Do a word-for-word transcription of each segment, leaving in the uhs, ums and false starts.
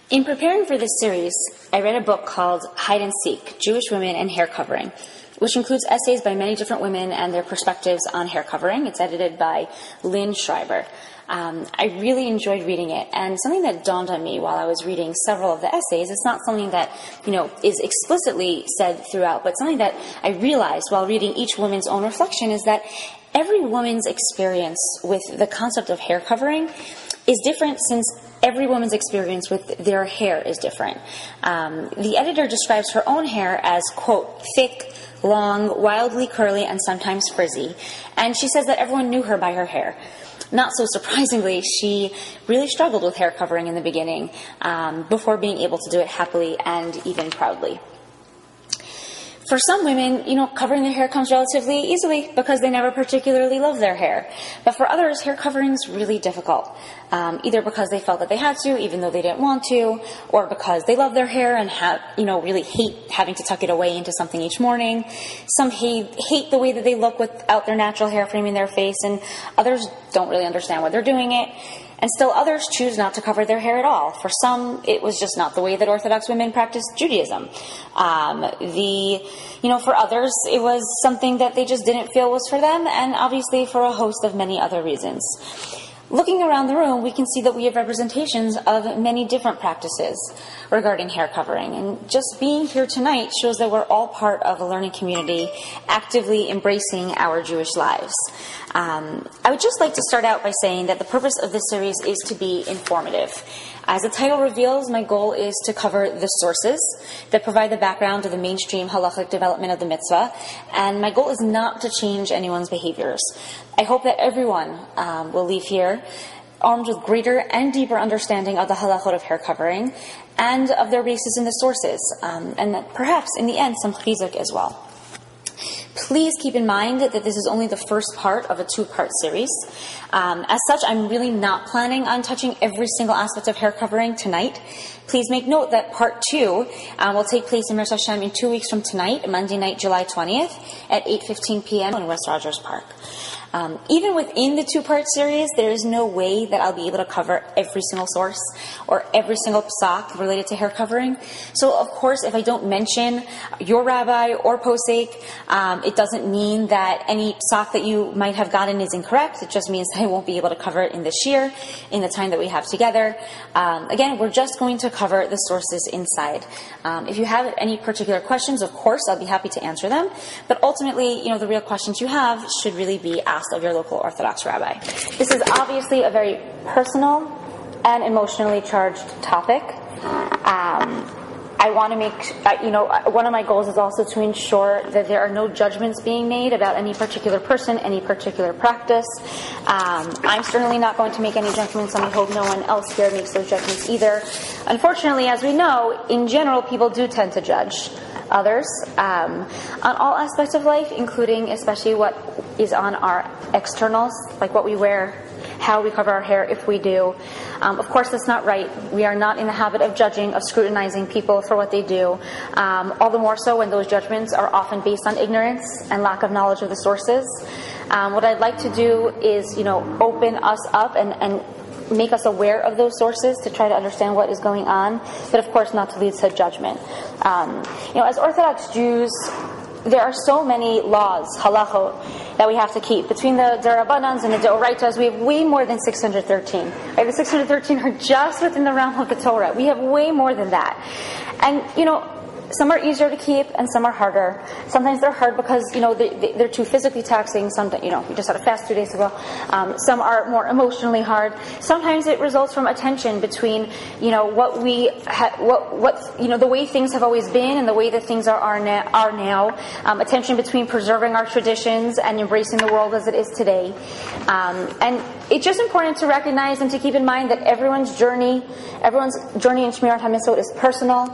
In preparing for this series, I read a book called Hide and Seek, Jewish Women and Hair Covering, which includes essays by many different women and their perspectives on hair covering. It's edited by Lynn Schreiber. Um, I really enjoyed reading it, and something that dawned on me while I was reading several of the essays, it's not something that, you know, is explicitly said throughout, but something that I realized while reading each woman's own reflection is that every woman's experience with the concept of hair covering is different, since every woman's experience with their hair is different. Um, the editor describes her own hair as, quote, thick, long, wildly curly, and sometimes frizzy. And she says that everyone knew her by her hair. Not so surprisingly, she really struggled with hair covering in the beginning, um, before being able to do it happily and even proudly. For some women, you know, covering their hair comes relatively easily because they never particularly love their hair. But for others, hair covering is really difficult, um, either because they felt that they had to, even though they didn't want to, or because they love their hair and have, you know, really hate having to tuck it away into something each morning. Some hate, hate the way that they look without their natural hair framing their face, and others don't really understand why they're doing it. And still others choose not to cover their hair at all. For some, it was just not the way that Orthodox women practiced Judaism. Um, the, you know, for others, it was something that they just didn't feel was for them, and obviously for a host of many other reasons. Looking around the room, we can see that we have representations of many different practices regarding hair covering. And just being here tonight shows that we're all part of a learning community actively embracing our Jewish lives. Um, I would just like to start out by saying that the purpose of this series is to be informative. As the title reveals, my goal is to cover the sources that provide the background to the mainstream halachic development of the mitzvah, and my goal is not to change anyone's behaviors. I hope that everyone um, will leave here armed with greater and deeper understanding of the halachot of hair covering and of their basis in the sources, um, and that perhaps in the end some chizuk as well. Please keep in mind that this is only the first part of a two-part series. Um, as such, I'm really not planning on touching every single aspect of hair covering tonight. Please make note that part two um, will take place in Meretz Hashem in two weeks from tonight, Monday night, July twentieth, at eight fifteen p.m. in West Rogers Park. Um, even within the two-part series, there is no way that I'll be able to cover every single source or every single psak related to hair covering. So, of course, if I don't mention your rabbi or posek, um, it doesn't mean that any psak that you might have gotten is incorrect. It just means that I won't be able to cover it in this year, in the time that we have together. Um, again, we're just going to cover the sources inside. Um, if you have any particular questions, of course, I'll be happy to answer them. But ultimately, you know, the real questions you have should really be asked of your local Orthodox rabbi. This is obviously a very personal and emotionally charged topic. Um, I want to make, uh, you know, one of my goals is also to ensure that there are no judgments being made about any particular person, any particular practice. Um, I'm certainly not going to make any judgments, and I hope no one else here makes those judgments either. Unfortunately, as we know, in general, people do tend to judge others um, on all aspects of life, including especially what is on our externals, like what we wear, how we cover our hair, if we do. Um, of course, that's not right. We are not in the habit of judging, of scrutinizing people for what they do, um, all the more so when those judgments are often based on ignorance and lack of knowledge of the sources. Um, what I'd like to do is, you know, open us up and, and make us aware of those sources to try to understand what is going on, but of course not to lead to judgment. Um, you know, as Orthodox Jews, there are so many laws, halachot, that we have to keep. Between the Derabanans and the Deoraitas, we have way more than six hundred thirteen. Right? The six hundred thirteen are just within the realm of the Torah. We have way more than that. And, you know, some are easier to keep and some are harder. Sometimes they're hard because, you know, they, they're too physically taxing. Some, you know, we just had a fast two days ago. Um, some are more emotionally hard. Sometimes it results from a tension between, you know, what we, ha- what, what, you know, the way things have always been and the way that things are are, na- are now. Um, a tension between preserving our traditions and embracing the world as it is today. Um, and it's just important to recognize and to keep in mind that everyone's journey, everyone's journey in Shmirat HaMitzvot is personal.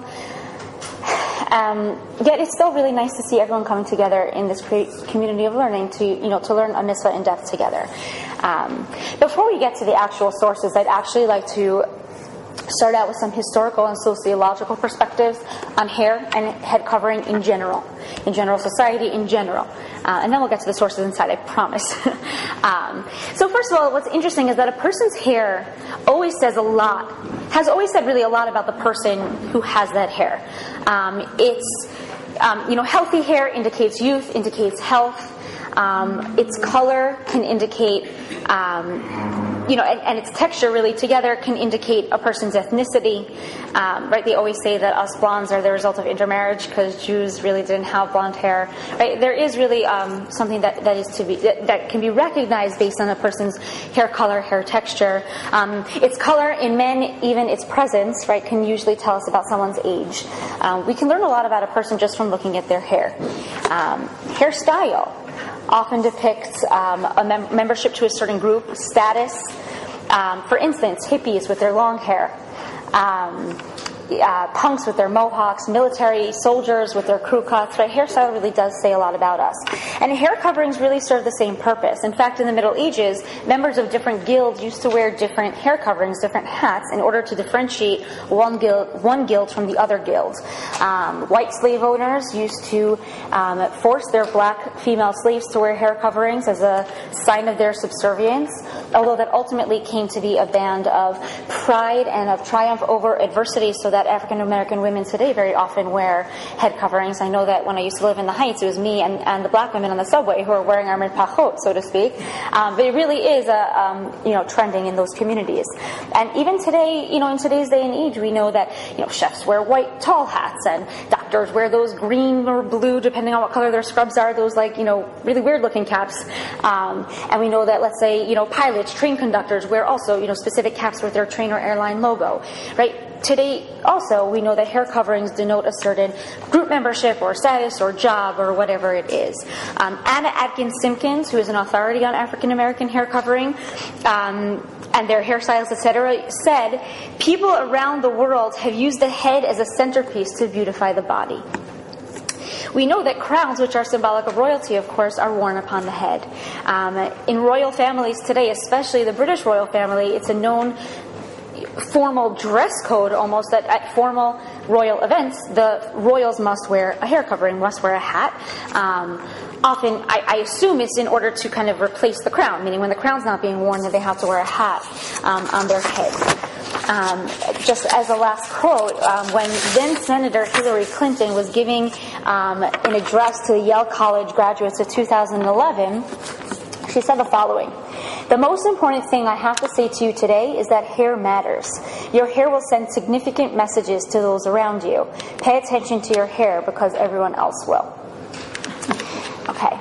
Um, yet it's still really nice to see everyone coming together in this great community of learning to, you know, to learn a mitzvah in depth together. Um, before we get to the actual sources, I'd actually like to start out with some historical and sociological perspectives on hair and head covering in general, in general society in general. Uh, and then we'll get to the sources inside, I promise. um, so first of all, what's interesting is that a person's hair always says a lot has always said really a lot about the person who has that hair. Um, it's, um, you know, healthy hair indicates youth, indicates health. Um, its color can indicate, um, you know, and, and its texture really together can indicate a person's ethnicity. Um, right? They always say that us blondes are the result of intermarriage because Jews really didn't have blonde hair. Right? There is really um, something that, that is to be that, that can be recognized based on a person's hair color, hair texture. Um, its color in men, even its presence, right, can usually tell us about someone's age. Um, we can learn a lot about a person just from looking at their hair. Um, hairstyle often depicts um, a mem- membership to a certain group, status. Um, for instance, hippies with their long hair, um, uh, punks with their mohawks, military soldiers with their crew cuts. Right? Hairstyle really does say a lot about us. And hair coverings really serve the same purpose. In fact, in the Middle Ages, members of different guilds used to wear different hair coverings, different hats, in order to differentiate one guild, one guild from the other guild. Um, white slave owners used to um, force their black female slaves to wear hair coverings as a sign of their subservience, although that ultimately came to be a band of pride and of triumph over adversity, so that African American women today very often wear head coverings. I know that when I used to live in the Heights, it was me and, and the black women on the subway who are wearing our mirpachot, so to speak. Um, but it really is a, um, you know, trending in those communities. And even today, you know, in today's day and age, we know that, you know, chefs wear white tall hats and doctors wear those green or blue, depending on what color their scrubs are, those like, you know, really weird looking caps. Um, and we know that, let's say, you know, pilots, train conductors wear also, you know, specific caps with their train or airline logo, right? Today, also, we know that hair coverings denote a certain group membership or status or job or whatever it is. Um, Anna Atkins Simpkins, who is an authority on African American hair covering um, and their hairstyles, et cetera, said, people around the world have used the head as a centerpiece to beautify the body. We know that crowns, which are symbolic of royalty, of course, are worn upon the head. Um, in royal families today, especially the British royal family, it's a known formal dress code almost that at formal royal events, the royals must wear a hair covering, must wear a hat. Um, often, I, I assume it's in order to kind of replace the crown, meaning when the crown's not being worn, that they have to wear a hat um, on their head. Um, just as a last quote, um, when then Senator Hillary Clinton was giving um, an address to the Yale College graduates of two thousand eleven, she said the following: "The most important thing I have to say to you today is that hair matters. Your hair will send significant messages to those around you. Pay attention to your hair because everyone else will." Okay.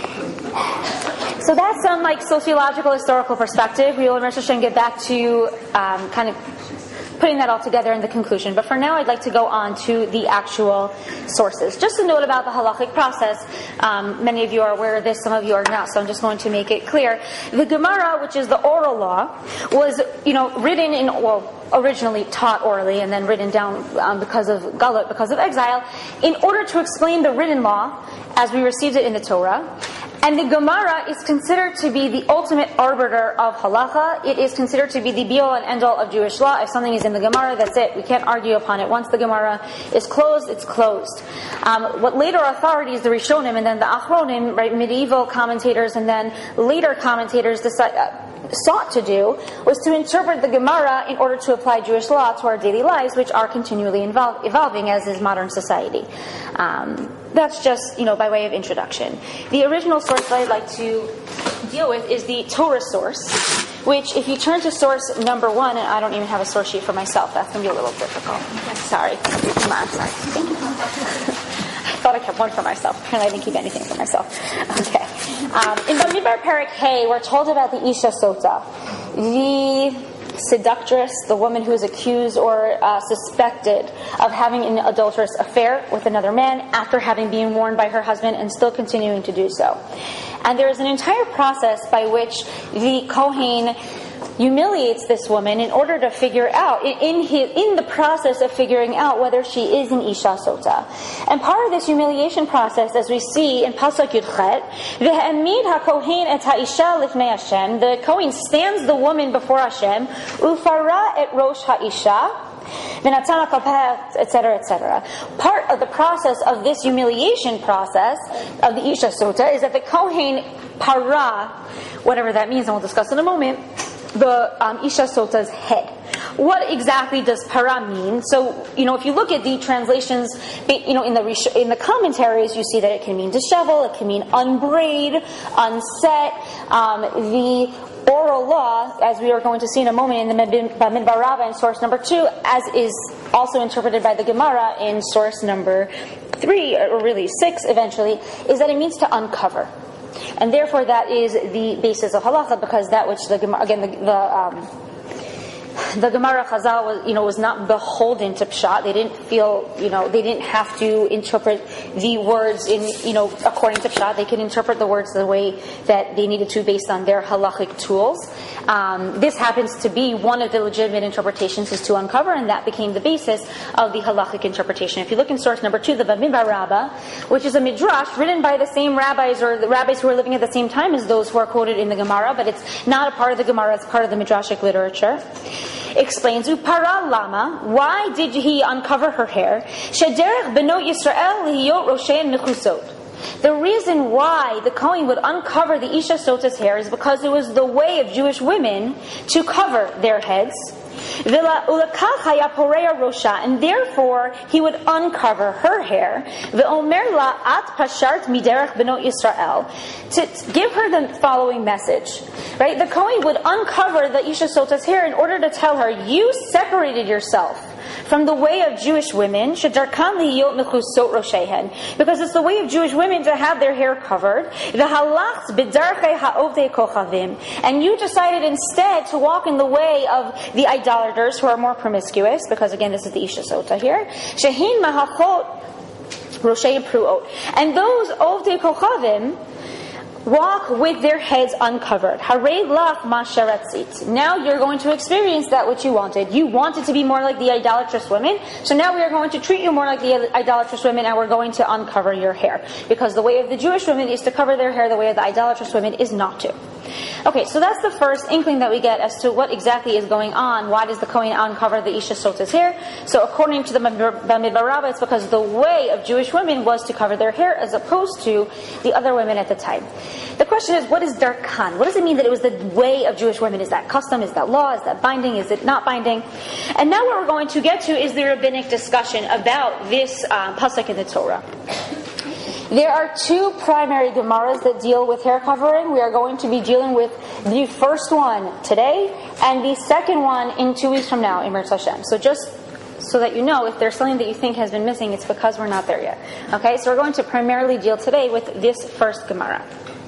So that's some like sociological, historical perspective. We will get back to um, kind of putting that all together in the conclusion. But for now, I'd like to go on to the actual sources. Just a note about the halachic process. Um, many of you are aware of this, some of you are not, so I'm just going to make it clear. The Gemara, which is the oral law, was, you know, written in, well, originally taught orally and then written down um, because of galut, because of exile, in order to explain the written law as we received it in the Torah. And the Gemara is considered to be the ultimate arbiter of halacha. It is considered to be the be-all and end-all of Jewish law. If something is in the Gemara, that's it. We can't argue upon it. Once the Gemara is closed, it's closed. Um, what later authorities, the Rishonim and then the Achronim, right, medieval commentators and then later commentators decide, uh, sought to do was to interpret the Gemara in order to apply Jewish law to our daily lives, which are continually invol- evolving, as is modern society. Um, that's just, you know, by way of introduction. The original source that I'd like to deal with is the Torah source, which, if you turn to source number one, and I don't even have a source sheet for myself, that's going to be a little difficult. Sorry. Come on, sorry. Thank you. I thought I kept one for myself. Apparently I didn't keep anything for myself. Okay. Um, in Bamidbar Perek Hey, we're told about the Isha Sota, the seductress, the woman who is accused or uh, suspected of having an adulterous affair with another man after having been warned by her husband and still continuing to do so. And there is an entire process by which the Kohen humiliates this woman in order to figure out, in his, in the process of figuring out whether she is an Isha Sota. And part of this humiliation process, as we see in Pasuk Yudchet, V'ha'amid ha'kohen et ha'isha lifnei Hashem, the Kohen stands the woman before Hashem, Ufara et rosh ha'isha, et cetera, et cetera. Part of the process of this humiliation process of the Isha Sota is that the Kohen para, whatever that means, and we'll discuss in a moment, the um, Isha Sota's head. what exactly does para mean? So, you know, if you look at the translations, you know, in the in the commentaries, you see that it can mean dishevel, it can mean unbraid, unset. Um, the oral law, as we are going to see in a moment in the Bamidbar Rabbah in source number two, as is also interpreted by the Gemara in source number three, or really six eventually, is that it means to uncover. And therefore that is the basis of halacha, because that which the Gemara, again, the, the um, the Gemara Chazal was, you know, was not beholden to pshat. They didn't feel, you know, they didn't have to interpret the words in, you know, according to pshat. They could interpret the words the way that they needed to based on their halachic tools. Um, this happens to be one of the legitimate interpretations, is to uncover, and that became the basis of the halachic interpretation. If you look in source number two, the Bamidbar Rabbah, which is a midrash written by the same rabbis, or the rabbis who are living at the same time as those who are quoted in the Gemara, but it's not a part of the Gemara, it's part of the midrashic literature, explains, Upara lama, why did he uncover her hair? Shederech benot Yisrael lihiyot roshein mechusot. The reason why the Kohen would uncover the Isha Sota's hair is because it was the way of Jewish women to cover their heads. And therefore he would uncover her hair, to give her the following message. Right? The Kohen would uncover the Isha Sota's hair in order to tell her, you separated yourself from the way of Jewish women, because it's the way of Jewish women to have their hair covered, and you decided instead to walk in the way of the idolaters who are more promiscuous, because again this is the Isha Sota here, and those Ovdei Kochavim walk with their heads uncovered. Now you're going to experience that which you wanted. You wanted to be more like the idolatrous women, so now we are going to treat you more like the idolatrous women, and we're going to uncover your hair. Because the way of the Jewish women is to cover their hair, the way of the idolatrous women is not to. Okay, so that's the first inkling that we get as to what exactly is going on. Why does the Kohen uncover the Isha Sota's hair? So according to the Bamidbar Rabbah, it's because the way of Jewish women was to cover their hair as opposed to the other women at the time. The question is, what is darkan? What does it mean that it was the way of Jewish women? Is that custom? Is that law? Is that binding? Is it not binding? And now what we're going to get to is the rabbinic discussion about this uh, pasuk in the Torah. There are two primary Gemaras that deal with hair covering. We are going to be dealing with the first one today and the second one in two weeks from now, in Mirz Hashem. So just so that you know, if there's something that you think has been missing, it's because we're not there yet. Okay, so we're going to primarily deal today with this first Gemara.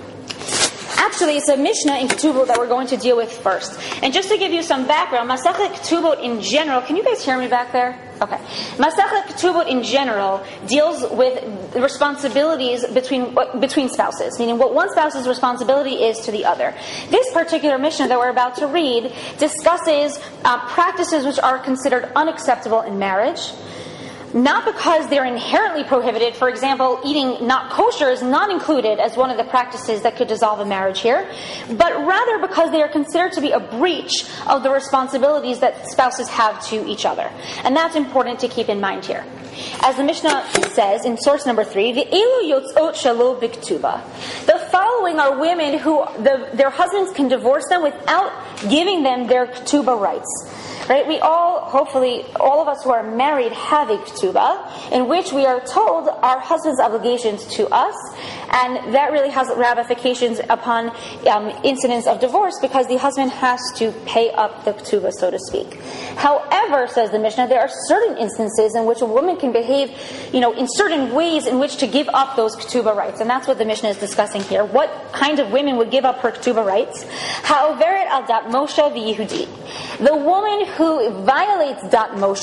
Actually, it's a Mishnah in Ketubot that we're going to deal with first. And just to give you some background, Masechet Ketubot in general, can you guys hear me back there? Okay. Masechet Ketubot in general deals with responsibilities between between spouses, meaning what one spouse's responsibility is to the other. This particular Mishnah that we're about to read discusses uh, practices which are considered unacceptable in marriage. Not because they're inherently prohibited. For example, eating not kosher is not included as one of the practices that could dissolve a marriage here, but rather because they are considered to be a breach of the responsibilities that spouses have to each other. And that's important to keep in mind here. As the Mishnah says in source number three, the elu yotzot shelo b'ktuba. The following are women who the, their husbands can divorce them without giving them their ktuba rights. Right? We all, hopefully, all of us who are married have a ketubah, in which we are told our husband's obligations to us, and that really has ramifications upon um, incidents of divorce, because the husband has to pay up the ketubah, so to speak. However, says the Mishnah, there are certain instances in which a woman can behave, you know, in certain ways in which to give up those ketubah rights, and that's what the Mishnah is discussing here. What kind of women would give up her ketubah rights? Ha'overet al dat Moshe v'Yehudi. The woman who violates Dat Moshe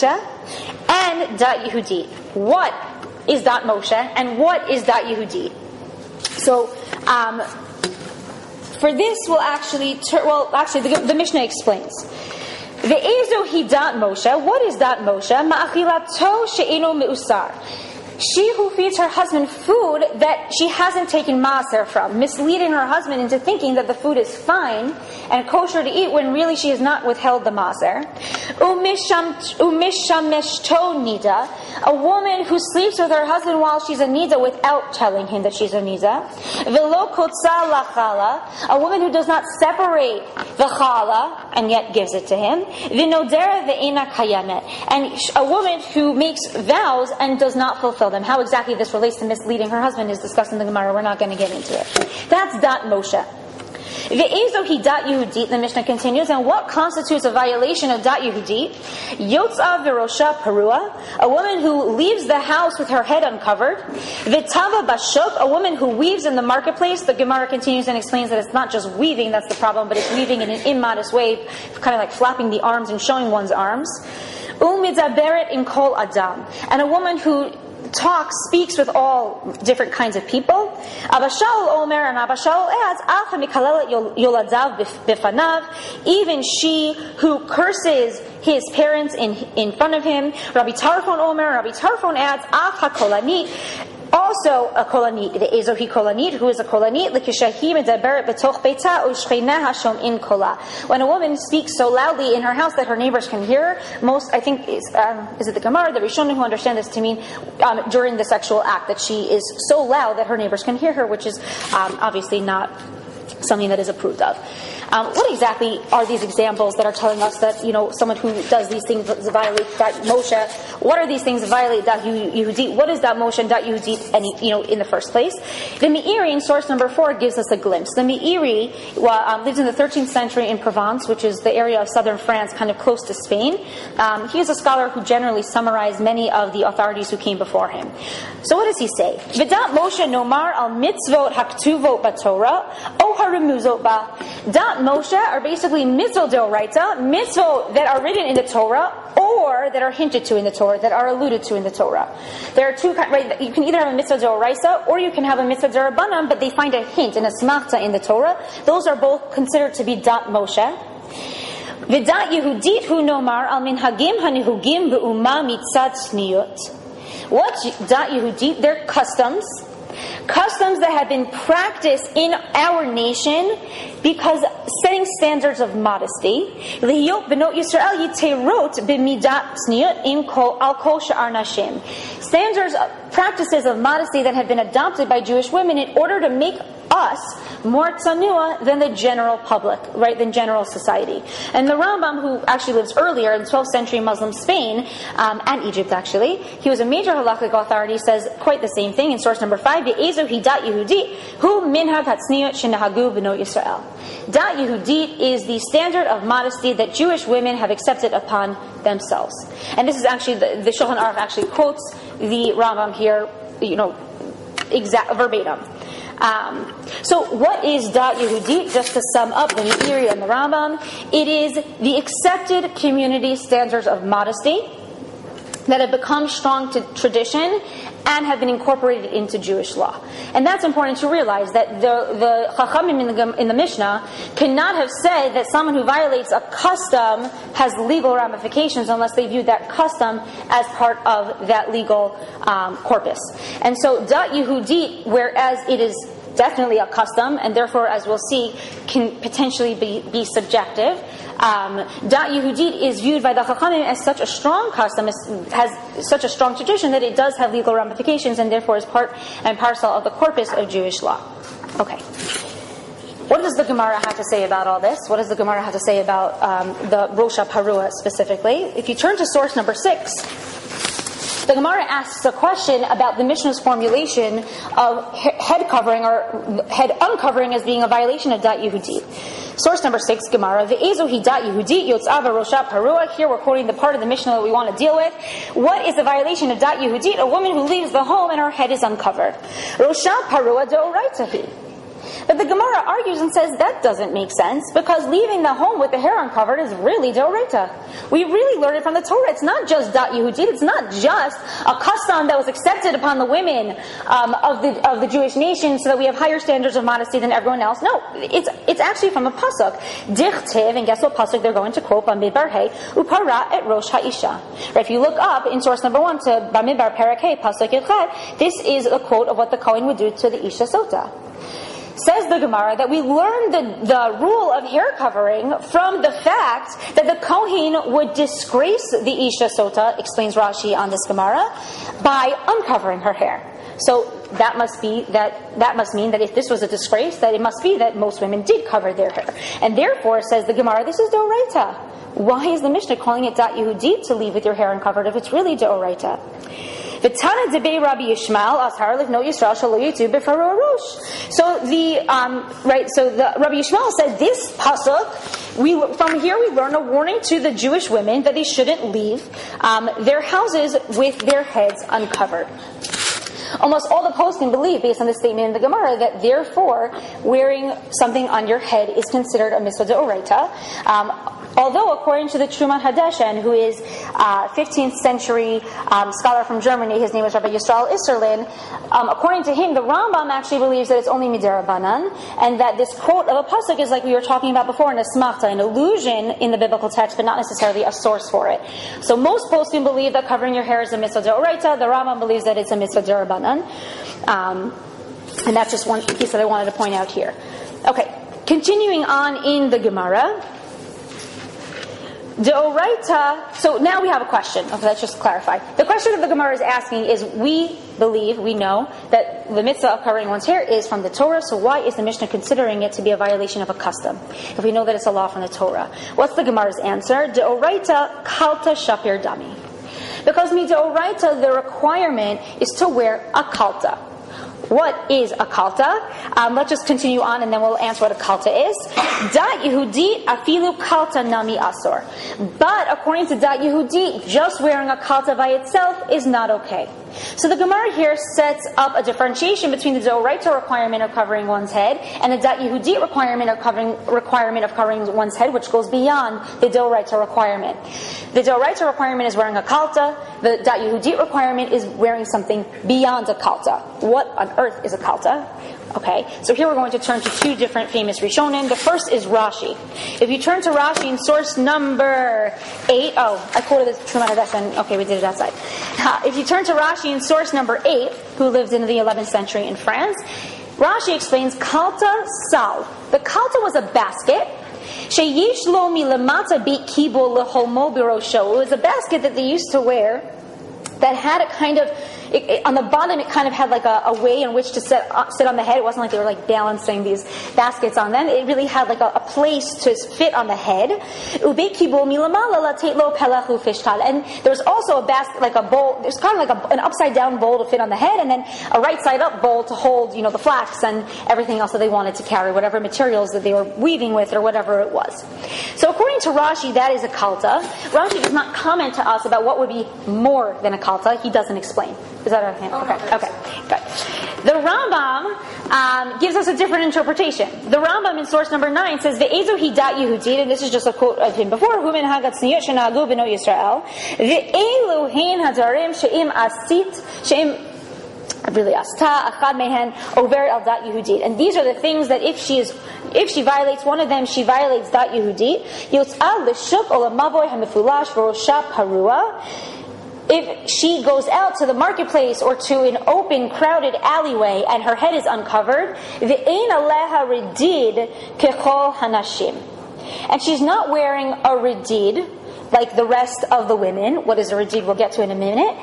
and Dat Yehudi. What is Dat Moshe and what is Dat Yehudi? So, um, for this, we'll actually, ter- well, actually, the, the Mishnah explains. Ve'ezo hi Dat Moshe. What is Dat Moshe? Ma'achilato she'eno me'usar. She who feeds her husband food that she hasn't taken maaser from, misleading her husband into thinking that the food is fine and kosher to eat when really she has not withheld the maaser. Umishameshto nida, a woman who sleeps with her husband while she's a nida without telling him that she's a nida. Velo kotza lachala, a woman who does not separate the chala and yet gives it to him. Vinodera ve'ena kayamet, and a woman who makes vows and does not fulfill them. How exactly this relates to misleading her husband is discussed in the Gemara. We're not going to get into it. That's dat Moshe. Ve'ezo hi dat Yehudit, the Mishnah continues, and what constitutes a violation of dat Yehudit? Yotza v'rosha parua, a woman who leaves the house with her head uncovered. V'tava bashuk, a woman who weaves in the marketplace. The Gemara continues and explains that it's not just weaving that's the problem, but it's weaving in an immodest way, kind of like flapping the arms and showing one's arms. Umidaberet in kol adam, and a woman who talks, speaks with all different kinds of people. Abba Shaul Omer, and Abba Shaul adds, Alcha mikalelet yoladav bifanav, even she who curses his parents in in front of him. Rabbi Tarfon Omer, Rabbi Tarfon adds, Alcha kolanit, also a kolanit, the ezohi kolanit, who is a kolanit, l'kishahi medaberet betoch beita u'shcheinah hashom in kola. When a woman speaks so loudly in her house that her neighbors can hear her, most, I think, is, um, is it the Gemara, the Rishonim who understand this to mean um, during the sexual act, that she is so loud that her neighbors can hear her, which is um, obviously not something that is approved of. Um, what exactly are these examples that are telling us that, you know, someone who does these things violate that Moshe? What are these things that violate that Yehudit? What is that Moshe and that Yehudit, any, you know, in the first place? The Meiri, in source number four, gives us a glimpse. The Meiri well, um, lived in the thirteenth century in Provence, which is the area of southern France, kind of close to Spain. Um, he is a scholar who generally summarized many of the authorities who came before him. So what does he say? V'dat Moshe nomar al mitzvot haktuvot b'Torah, o harimuzot ba. Dat Moshe are basically mitzvot deoraita, mitzvot that are written in the Torah, or that are hinted to in the Torah, that are alluded to in the Torah. There are two kinds, right? You can either have a mitzvah deoraita, or you can have a mitzvah derabanan, but they find a hint, an asmachta in the Torah. Those are both considered to be dat Moshe. V'dat Yehudit hu nomar al minhagim hanihugim v'uma mitzad sniyut. What's dat Yehudit? They're customs. Customs that have been practiced in our nation because setting standards of modesty. Standards, practices of modesty that have been adopted by Jewish women in order to make us more tsanua than the general public, right, than general society. And the Rambam, who actually lives earlier in twelfth century Muslim Spain, um, and Egypt actually, he was a major halakhic authority, says quite the same thing in source number five, Be'ezo hi dat Yehudit, hu minhag hatzniut shenahagu b'not Yisrael. Dat Yehudit is the standard of modesty that Jewish women have accepted upon themselves. And this is actually, the, the Shulchan Aruch actually quotes the Rambam here, you know, exact, verbatim. Um, so what is dat Yehudit? Just to sum up the Meiri and the Rambam, it is the accepted community standards of modesty that have become strong to tradition and have been incorporated into Jewish law. And that's important to realize, that the, the Chachamim in the, in the Mishnah cannot have said that someone who violates a custom has legal ramifications unless they view that custom as part of that legal um, corpus. And so dat Yehudit, whereas it is definitely a custom, and therefore, as we'll see, can potentially be, be subjective, Um, dat Yehudit is viewed by the Chachamim as such a strong custom, has such a strong tradition that it does have legal ramifications and therefore is part and parcel of the corpus of Jewish law. Okay. What does the Gemara have to say about all this? What does the Gemara have to say about um, the Rosha Parua specifically? If you turn to source number six, the Gemara asks a question about the Mishnah's formulation of head covering or head uncovering as being a violation of dat Yehudit. Source number six, Gemara, Ve'ezo hi dat Yehudit yotzava rosha parua. Here we're quoting the part of the Mishnah that we want to deal with. What is the violation of dat Yehudit? A woman who leaves the home and her head is uncovered. Rosha parua deoraitahi. But the Gemara argues and says that doesn't make sense because leaving the home with the hair uncovered is really deoraita. We really learn it from the Torah. It's not just dat Yehudit. It's not just a custom that was accepted upon the women um, of the of the Jewish nation so that we have higher standards of modesty than everyone else. No, it's it's actually from a pasuk. Dichtiv, and guess what pasuk they're going to quote? Bamidbar Hey, upara et rosh ha'isha. Right, if you look up in source number one to Bamidbar Perek Hey, pasuk Yechad, this is a quote of what the Kohen would do to the Isha Sota. Says the Gemara that we learn the, the rule of hair covering from the fact that the Kohen would disgrace the Isha Sota, explains Rashi on this Gemara, by uncovering her hair. So that must be that that must mean that if this was a disgrace, that it must be that most women did cover their hair. And therefore, says the Gemara, this is Doraita. Why is the Mishnah calling it Dat Yehudit to leave with your hair uncovered if it's really Doraita? V'tana debei Rabbi Yishmael ashar livno Yisrael shelo yitu b'faror rosh. So the um, right, so the Rabbi Yishmael said this pasuk. We from here we learn a warning to the Jewish women that they shouldn't leave um, their houses with their heads uncovered. Almost all the poskim believe, based on the statement in the Gemara, that therefore wearing something on your head is considered a mitzvah deoraita. Um, although, according to the Truman Hadeshen, who is a fifteenth century um, scholar from Germany, his name is Rabbi Yisrael Isserlin, um, according to him, the Rambam actually believes that it's only midirabanan, and that this quote of a pasuk is like we were talking about before, an asmachta, an allusion in the biblical text, but not necessarily a source for it. So most poskim believe that covering your hair is a mitzvah deoraita. The Rambam believes that it's a mitzvah derabanan. Um, and that's just one piece that I wanted to point out here. Okay, continuing on in the Gemara. Deoraita, so now we have a question. Okay, let's just clarify. The question that the Gemara is asking is, we believe, we know, that the mitzvah of covering one's hair is from the Torah, so why is the Mishnah considering it to be a violation of a custom, if we know that it's a law from the Torah? What's the Gemara's answer? Deoraita kalta shapir dami. Because midoraita, the requirement is to wear a kalta. What is a kalta? Um, let's just continue on and then we'll answer what a kalta is. Dat Yehudit afilu kalta nami asor. But according to Dat Yehudit, just wearing a kalta by itself is not okay. So the Gemara here sets up a differentiation between the Doraita requirement of covering one's head and the Dat Yehudit requirement of covering requirement of covering one's head, which goes beyond the Doraita requirement. The Doraita requirement is wearing a kalta. The Dat Yehudit requirement is wearing something beyond a kalta. What on earth is a kalta? Okay, so here we're going to turn to two different famous Rishonim. The first is Rashi. If you turn to Rashi in source number eight, oh, I quoted this Truman Hadeshen. Okay, we did it outside. Uh, if you turn to Rashi in source number eight, who lived in the eleventh century in France, Rashi explains kalta sal. The kalta was a basket. Sheyish lo milamata bi kibo leholmo birosho. It was a basket that they used to wear that had a kind of, it, it, on the bottom it kind of had like a, a way in which to sit, uh, sit on the head. It wasn't like they were like balancing these baskets on them. It really had like a, a place to fit on the head. And there was also a basket, like a bowl, there's kind of like a, an upside down bowl to fit on the head, and then a right side up bowl to hold, you know, the flax and everything else that they wanted to carry, whatever materials that they were weaving with or whatever it was. So according to Rashi, that is a kalta. Rashi does not comment to us about what would be more than a kalta. He doesn't explain. Is that okay? Okay. Okay. Good. The Rambam um, gives us a different interpretation. The Rambam in source number nine says, "Ve'ezu hi dat Yehudit," and this is just a quote of him before. "Hu min hagatzniut shenahagu b'no Yisrael. Ve'elu hein hadarim she'im asit she'im." Really, asta achad mehen over al dat Yehudit, and these are the things that if she is, if she violates one of them, she violates dat Yehudit. Yotzal l'shuk olamavoy hamifulash v'rosha parua. If she goes out to the marketplace or to an open, crowded alleyway and her head is uncovered, v'ein aleha redid kechol hanashim, and she's not wearing a redid like the rest of the women. What is a redid? We'll get to in a minute.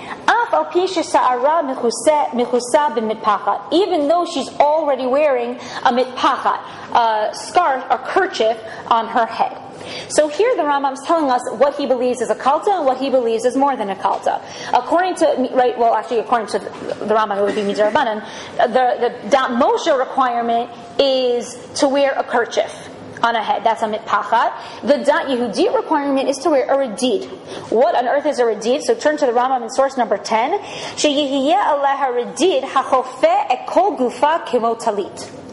Even though she's already wearing a mitpachat, a scarf, a kerchief on her head. So here the Rambam is telling us what he believes is a kalta and what he believes is more than a kalta. According to, right, well actually according to the Rambam it would be midirabanan, the, the Dat Moshe requirement is to wear a kerchief on a head. That's a mitpachat. The Dat Yehudit requirement is to wear a redid. What on earth is a redid? So turn to the Rambam in source number ten. Sheyihiyeh aleha redid hachofe ekol gufa kimo talit.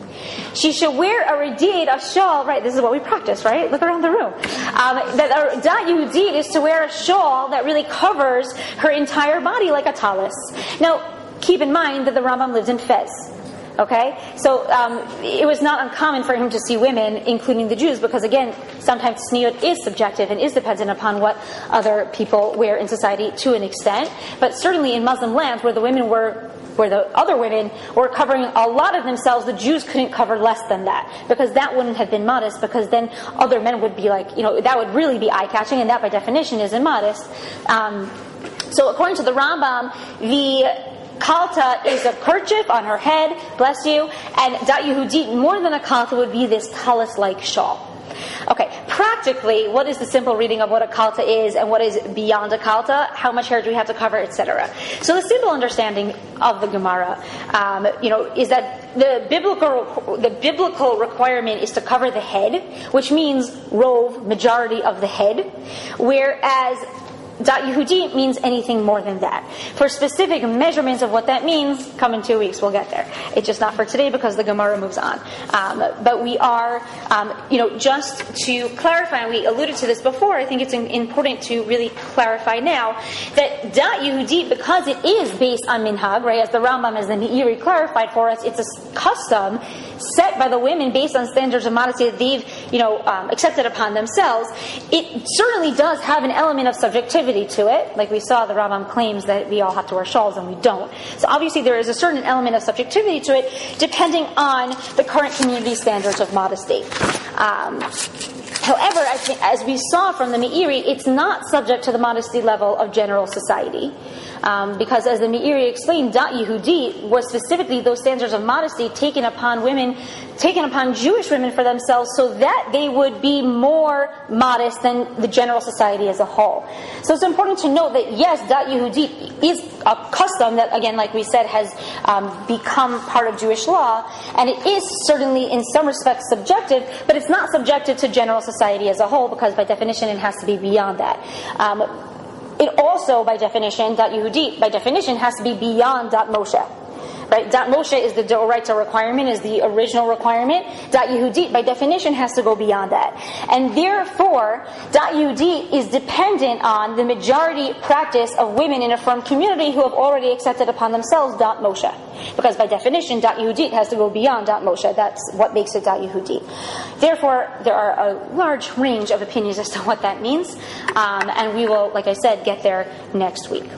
she should wear a redid, a shawl, right, this is what we practice, right? Look around the room. Um, that a dat Yehudit is to wear a shawl that really covers her entire body like a talis. Now, keep in mind that the Rambam lived in Fez. Okay? So um, it was not uncommon for him to see women, including the Jews, because again, sometimes tzniut is subjective and is dependent upon what other people wear in society to an extent. But certainly in Muslim lands where the women were, where the other women were covering a lot of themselves, the Jews couldn't cover less than that, because that wouldn't have been modest, because then other men would be like, you know, that would really be eye-catching, and that by definition is immodest. Um, so according to the Rambam, the kalta is a kerchief on her head, bless you, and dat Yehudit, more than a kalta, would be this talis-like shawl. Okay, practically, what is the simple reading of what a kalta is and what is beyond a kalta? How much hair do we have to cover, et cetera. So the simple understanding of the Gemara, um, you know, is that the biblical the biblical requirement is to cover the head, which means rove, majority of the head, whereas dat Yehudi means anything more than that. For specific measurements of what that means, come in two weeks, we'll get there. It's just not for today because the Gemara moves on. Um, but we are, um, you know, just to clarify, and we alluded to this before, I think it's important to really clarify now, that dat Yehudi, because it is based on minhag, right, as the Rambam, as the Meiri clarified for us, it's a custom set by the women based on standards of modesty that they've, you know, um, accepted upon themselves. It certainly does have an element of subjectivity to it. Like we saw, the Rambam claims that we all have to wear shawls and we don't. So obviously there is a certain element of subjectivity to it, depending on the current community standards of modesty. Um, however, I think, as we saw from the Meiri, it's not subject to the modesty level of general society. Um, because as the Meiri explained, dat Yehudi was specifically those standards of modesty taken upon women, taken upon Jewish women for themselves, so that they would be more modest than the general society as a whole. So it's important to note that yes, dat Yehudi is a custom that, again, like we said, has um, become part of Jewish law, and it is certainly in some respects subjective, but it's not subjective to general society as a whole, because by definition it has to be beyond that. Um, It also, by definition, dat Yehudi, by definition, has to be beyond dat Moshe. Right? Dat Moshe is the Doraita requirement, is the original requirement. Dat Yehudi, by definition, has to go beyond that. And therefore, dat Yehudi is dependent on the majority practice of women in a firm community who have already accepted upon themselves dat Moshe. Because by definition, dat Yehudi has to go beyond dat Moshe. That's what makes it dat Yehudi. Therefore, there are a large range of opinions as to what that means. Um, and we will, like I said, get there next week.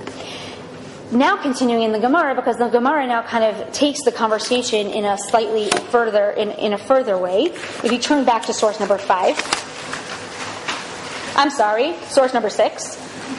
Now continuing in the Gemara, because the Gemara now kind of takes the conversation in a slightly further, in, in a further way. If you turn back to source number five, I'm sorry, source number six.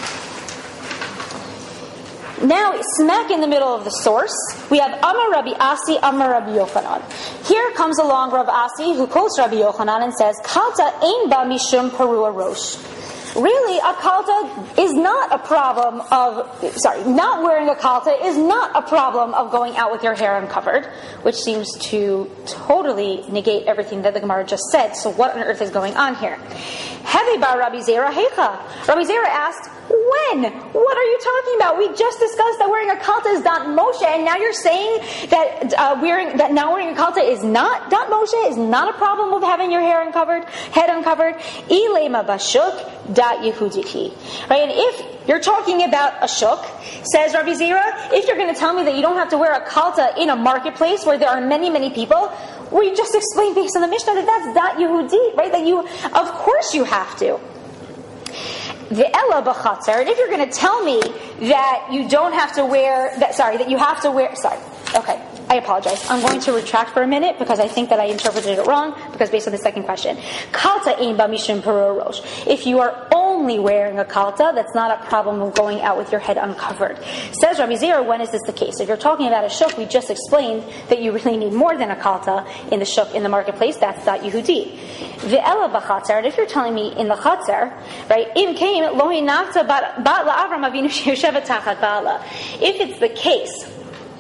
Now, smack in the middle of the source, we have Amar Rabbi Asi, Amar Rabbi Yochanan. Here comes along Rabbi Asi, who quotes Rabbi Yochanan and says, Kalta ein ba mishum parua rosh. Really, a kalta is not a problem of, sorry, not wearing a kalta is not a problem of going out with your hair uncovered, which seems to totally negate everything that the Gemara just said. So what on earth is going on here? Hevi bar Rabbi Zera hecha. Rabbi Zera asked, when? What are you talking about? We just discussed that wearing a kalta is dat Moshe, and now you're saying that uh, wearing that now wearing a kalta is not dat Moshe, is not a problem of having your hair uncovered, head uncovered. Ilema bashuk dat Yehudiki. Right? And if you're talking about a shuk, says Rabbi Zera, if you're going to tell me that you don't have to wear a kalta in a marketplace where there are many, many people, we just explained based on the Mishnah that that's dat Yehudi, right? That you, of course you have to. The Ella b'chatzer, and if you're going to tell me that you don't have to wear, that sorry, that you have to wear, sorry, okay, I apologize. I'm going to retract for a minute because I think that I interpreted it wrong, because based on the second question. Kalta ein ba mishum parua rosh. If you are only wearing a kalta, that's not a problem of going out with your head uncovered. Says Rabbi Zera, when is this the case? If you're talking about a shuk, we just explained that you really need more than a kalta in the shuk, in the marketplace, that's dat Yehudi. The Ella b'chatzer, and if you're telling me in the chatzer, right, im came lo hinafta bat la'avram avinu sheyoshevet tachat ba'ala. If it's the case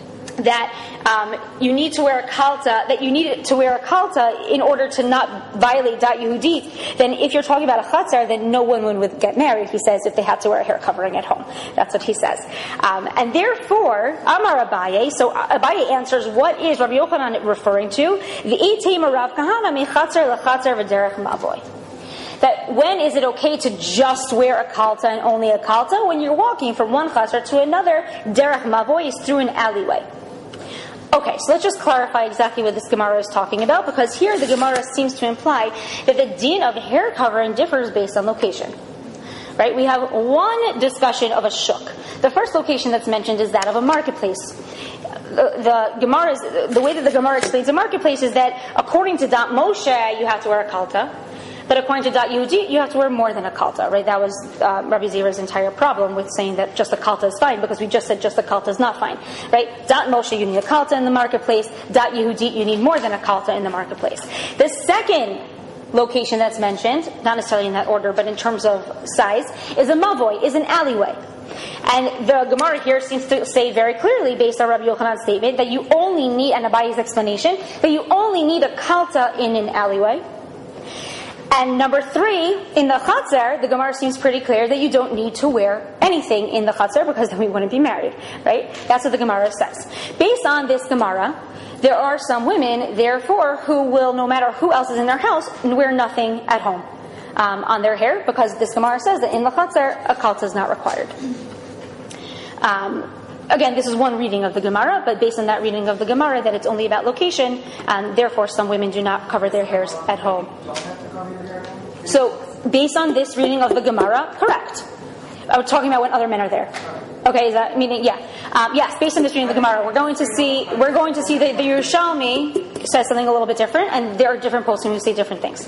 that um, you need to wear a kalta, that you need to wear a kalta in order to not violate dat Yehudit, then if you're talking about a chatzar, then no woman would get married, he says, if they had to wear a hair covering at home. That's what he says. Um, and therefore, Amar Abaye, so Abaye answers, what is Rabbi Yochanan referring to? The Eitema Rav Kahana mi chatzar lechatzar v'derech mavoy. That when is it okay to just wear a kalta and only a kalta? When you're walking from one chatzar to another, derech mavoy is through an alleyway. Okay, so let's just clarify exactly what this Gemara is talking about, because here the Gemara seems to imply that the din of hair covering differs based on location. Right? We have one discussion of a shuk. The first location that's mentioned is that of a marketplace. The, the Gemara is, the way that the Gemara explains a marketplace is that according to Dat Moshe, you have to wear a kalta. But according to Dat Yehudi, you have to wear more than a kalta, right? That was uh, Rabbi Zira's entire problem with saying that just a kalta is fine, because we just said just a kalta is not fine, right? Dat Moshe, you need a kalta in the marketplace. Dat Yehudi, you need more than a kalta in the marketplace. The second location that's mentioned, not necessarily in that order, but in terms of size, is a mavoy, is an alleyway. And the Gemara here seems to say very clearly, based on Rabbi Yochanan's statement, that you only need, and Abaye's explanation, that you only need a kalta in an alleyway. And number three, in the chatzar, the Gemara seems pretty clear that you don't need to wear anything in the chatzar, because then we wouldn't be married, right? That's what the Gemara says. Based on this Gemara, there are some women, therefore, who will, no matter who else is in their house, wear nothing at home um, on their hair, because this Gemara says that in the chatzar, a kalta is not required. Um, Again, this is one reading of the Gemara, but based on that reading of the Gemara, that it's only about location, and therefore some women do not cover their hairs at home. So, based on this reading of the Gemara, correct. I was talking about when other men are there. Okay, is that meaning? Yeah, um, yes. Based on this reading of the Gemara, we're going to see we're going to see that the Yerushalmi says something a little bit different, and there are different posting who say different things.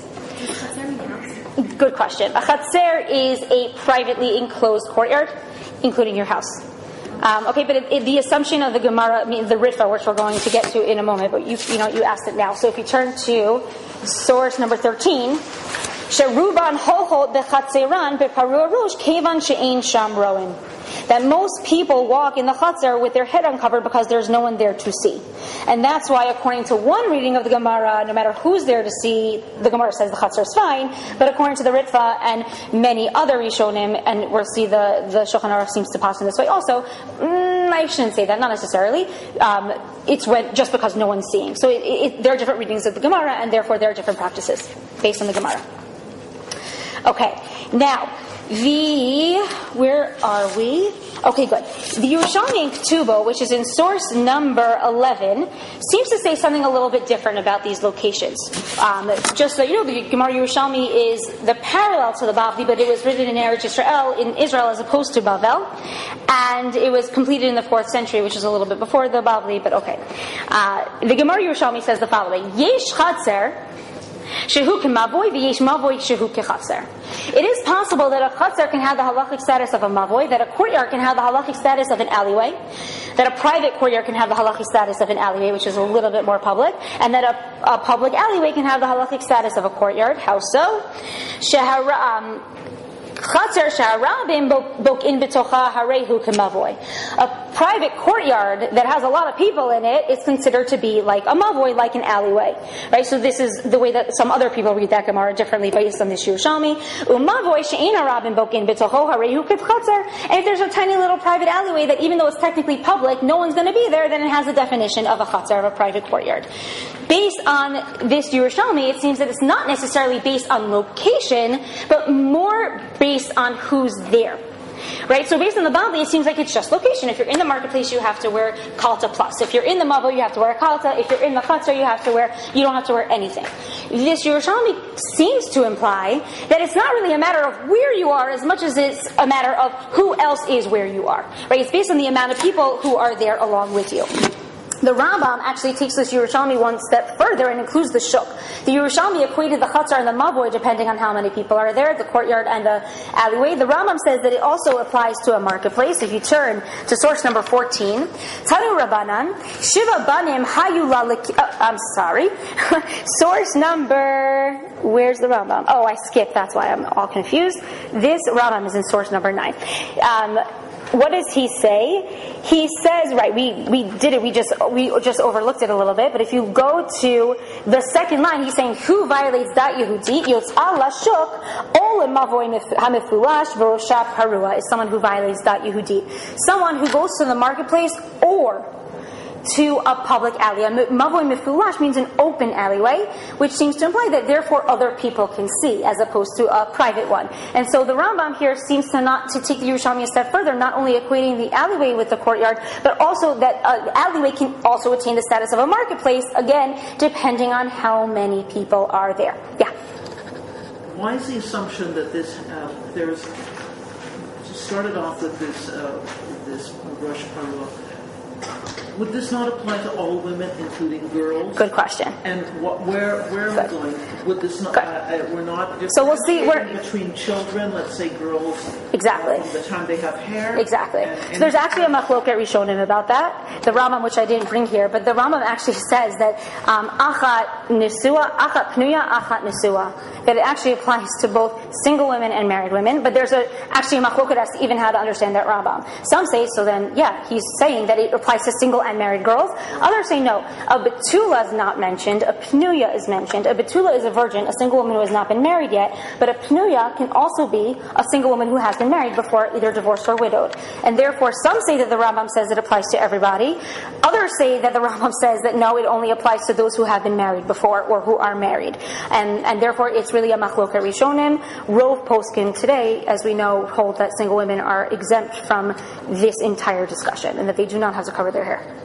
Good question. A chatzer is a privately enclosed courtyard, including your house. Um, okay, but it, it, the assumption of the Gemara, I mean, the Ritva, which we're going to get to in a moment, but you, you know, you asked it now. So if you turn to source number thirteen, Sheruban hohot bechatzeran beparu arush kevan she'ein sham roin. That most people walk in the chatzar with their head uncovered because there's no one there to see. And that's why, according to one reading of the Gemara, no matter who's there to see, the Gemara says the chatzar is fine, but according to the Ritva and many other Rishonim, and we'll see the, the Shulchan Aruch seems to pass in this way also, mm, I shouldn't say that, not necessarily. Um, it's when, just because no one's seeing. So it, it, there are different readings of the Gemara, and therefore there are different practices based on the Gemara. Okay, now, the, where are we? Okay, good. The Yerushalmi in Ketubah, which is in source number eleven, seems to say something a little bit different about these locations. Um, just so you know, the Gemara Yerushalmi is the parallel to the Bavli, but it was written in Eretz Yisrael, in Israel, as opposed to Bavel, and it was completed in the fourth century, which is a little bit before the Bavli, but okay. Uh, the Gemara Yerushalmi says the following: Yesh Chatzer shehu kemavoy v'yesh mavoy shehu kechatzer. It is possible that a chatzar can have the halachic status of a mavoy, that a courtyard can have the halachic status of an alleyway, that a private courtyard can have the halachic status of an alleyway, which is a little bit more public, and that a, a public alleyway can have the halachic status of a courtyard. How so? Shehara, um, Chatzar sha'arabim bokin b'tocha harehu k'mavoy. A private courtyard that has a lot of people in it is considered to be like a mavoy, like an alleyway, right? So this is the way that some other people read that Gemara differently based on this Yerushalmi. Umavoy she'ein harabim bokin b'tocho harehu k'chatzar. And if there's a tiny little private alleyway that, even though it's technically public, no one's going to be there, then it has the definition of a chatzar, of a private courtyard. Based on this Yerushalmi, it seems that it's not necessarily based on location, but more based on who's there. Right? So based on the Bavli, it seems like it's just location. If you're in the marketplace, you have to wear kalta plus. If you're in the mavo, you have to wear a kalta. If you're in the chatzar, you have to wear, you don't have to wear anything. This Yerushalmi seems to imply that it's not really a matter of where you are as much as it's a matter of who else is where you are. Right? It's based on the amount of people who are there along with you. The Rambam actually takes this Yerushalmi one step further and includes the shuk. The Yerushalmi equated the chatzar and the mavoy depending on how many people are there, the courtyard and the alleyway. The Rambam says that it also applies to a marketplace. If you turn to source number fourteen, Tanu Rabbanan, Shiva Banim Hayu Lalik. Uh, I'm sorry. Source number. Where's the Rambam? Oh, I skipped. That's why I'm all confused. This Rambam is in source number nine. Um, what does he say? He says, right, we, we did it, we just we just overlooked it a little bit, but if you go to the second line, he's saying, who violates that Yehudit? Yotz'al lashuk, ol mavoy hamifulash v'rosha parua, is someone who violates that Yehudit. Someone who goes to the marketplace or to a public alley. Mavoy mifulash means an open alleyway, which seems to imply that therefore other people can see, as opposed to a private one. And so the Rambam here seems to not to take the Yerushalmi a step further, not only equating the alleyway with the courtyard, but also that uh, the alleyway can also attain the status of a marketplace, again, depending on how many people are there. Yeah. Why is the assumption that this uh, there's started off with this uh, this Rosh Parua? Would this not apply to all women, including girls? Good question. And what, where where are we going? Would this not? Uh, uh, we're not. So we'll see. We're between children. Let's say girls. Exactly. Uh, from the time they have hair. Exactly. And, and so there's actually a machloket rishonim about that. The Rambam, which I didn't bring here, but the Rambam actually says that um, achat nisua, achat pnuya, achat nisua. That it actually applies to both single women and married women. But there's a actually a machloket as to even how to understand that Rambam. Some say so. Then yeah, he's saying that it applies to single and married girls. Others say no. A betula is not mentioned. A pnuya is mentioned. A betula is a virgin, a single woman who has not been married yet. But a pnuya can also be a single woman who has been married before, either divorced or widowed. And therefore, some say that the Rambam says it applies to everybody. Others say that the Rambam says that no, it only applies to those who have been married before or who are married. And and therefore, it's really a machloket rishonim. Rov poskim today, as we know, hold that single women are exempt from this entire discussion and that they do not have to cover their hair.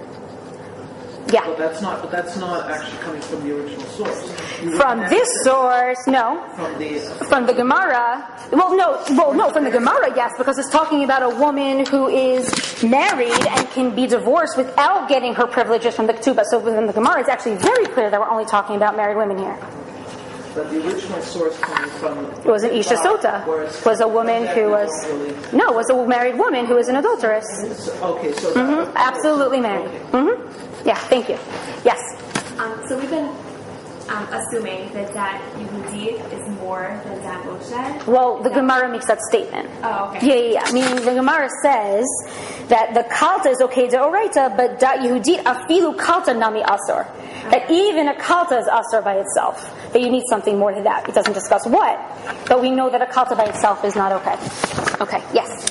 Yeah. But that's not. But that's not actually coming from the original source. You from this source, no. From the from the Gemara. Well, no. Well, no. From the Gemara, yes, because it's talking about a woman who is married and can be divorced without getting her privileges from the ketubah. So within the Gemara, it's actually very clear that we're only talking about married women here. But the original source coming from it was an Isha Sota. Was a woman who was really, no, was a married woman who was an adulteress. Okay, so mm-hmm. absolutely married. Okay. Mm-hmm. Yeah, thank you. Yes. Um, so we've been um, assuming that that Yehudi is more than that Moshe. Well, the Gemara makes that statement. Oh, okay. Yeah, yeah, yeah. Meaning the Gemara says that the kalta is okay deoraita, but that Yehudit afilu kalta nami asor. That even a kalta is asor by itself. That you need something more than that. It doesn't discuss what, but we know that a kalta by itself is not okay. Okay. Yes.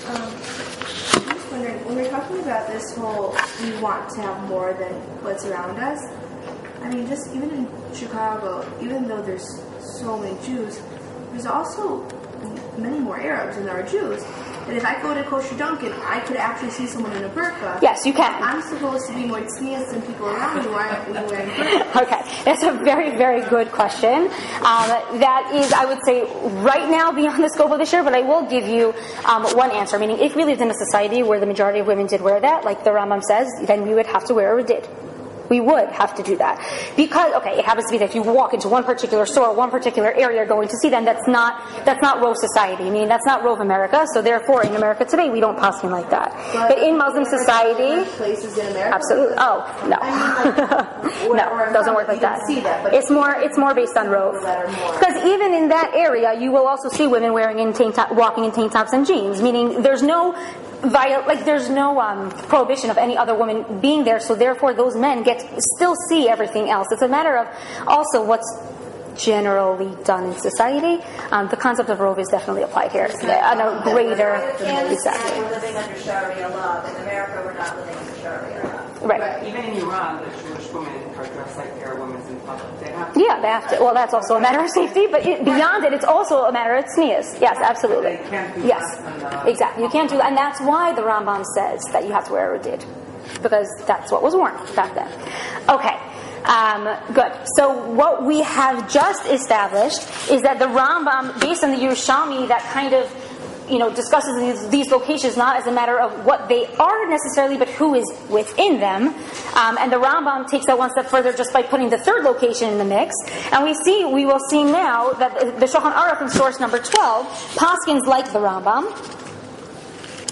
When we're talking about this whole, we want to have more than what's around us, I mean, just even in Chicago, even though there's so many Jews, there's also many more Arabs than there are Jews. And if I go to Kosher Dunkin', I could actually see someone in a burqa. Yes, you can. I'm supposed to be more tznius than people around me who aren't wearing burqa. Okay, that's a very, very good question. Um, that is, I would say, right now beyond the scope of this year, but I will give you um, one answer. Meaning, if we lived in a society where the majority of women did wear that, like the Rambam says, then we would have to wear a redid. We would have to do that. Because, okay, it happens to be that if you walk into one particular store, one particular area going to see them, that's not that's not Rove society. I mean, that's not Rove America, so therefore in America today, we don't pass him like that. But, but in Muslim society... places in America? Absolutely. Oh, no. I mean, like, no, it doesn't work like that. See that but it's more It's more based on Rove. Because even in that area, you will also see women wearing in tank top, walking in tank tops and jeans, meaning there's no... Via, like there's no um, prohibition of any other woman being there, so therefore those men get still see everything else. It's a matter of also what's generally done in society. Um, the concept of Rove is definitely applied here on a greater. Exactly. We're living under Sharia law. In America, we're not living under Sharia law. Right. But even in Iran, the Jewish women are dressed like they're women in public. They have to. Yeah, they have to. Well, that's also a matter of safety, but it, beyond it, it's also a matter of tznius. Yes, absolutely. They can't do yes, that exactly. You can't do that, and that's why the Rambam says that you have to wear a redid, because that's what was worn back then. Okay. Um, good. So what we have just established is that the Rambam, based on the Yerushalmi, that kind of you know, discusses these, these locations not as a matter of what they are necessarily, but who is within them. Um, and the Rambam takes that one step further just by putting the third location in the mix. And we see, we will see now that the Shulchan Aruch in source number twelve, Paskins like the Rambam.